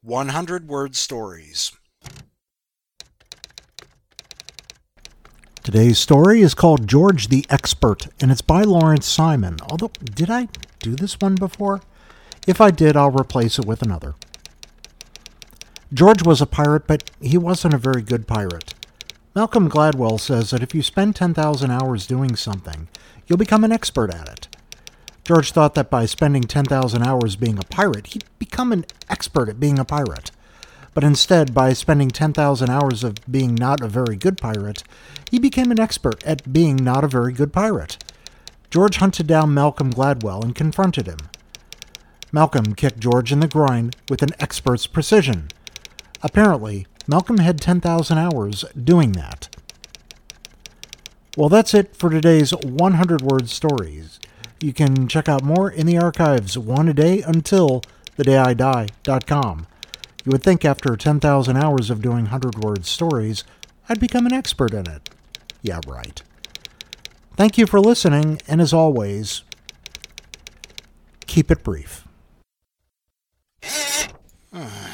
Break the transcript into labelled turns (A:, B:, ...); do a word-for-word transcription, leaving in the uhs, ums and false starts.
A: one hundred word stories.
B: Today's story is called George the Expert, and it's by Lawrence Simon. Although, did I do this one before? If I did, I'll replace it with another. George was a pirate, but he wasn't a very good pirate. Malcolm Gladwell says that if you spend ten thousand hours doing something, you'll become an expert at it. George thought that by spending ten thousand hours being a pirate, he'd become an expert at being a pirate. But instead, by spending ten thousand hours of being not a very good pirate, he became an expert at being not a very good pirate. George hunted down Malcolm Gladwell and confronted him. Malcolm kicked George in the groin with an expert's precision. Apparently, Malcolm had ten thousand hours doing that. Well, that's it for today's one hundred word stories. You can check out more in the archives, one a day until the day I die dot com. You would think after ten thousand hours of doing one hundred word stories, I'd become an expert in it. Yeah, right. Thank you for listening, and as always, keep it brief.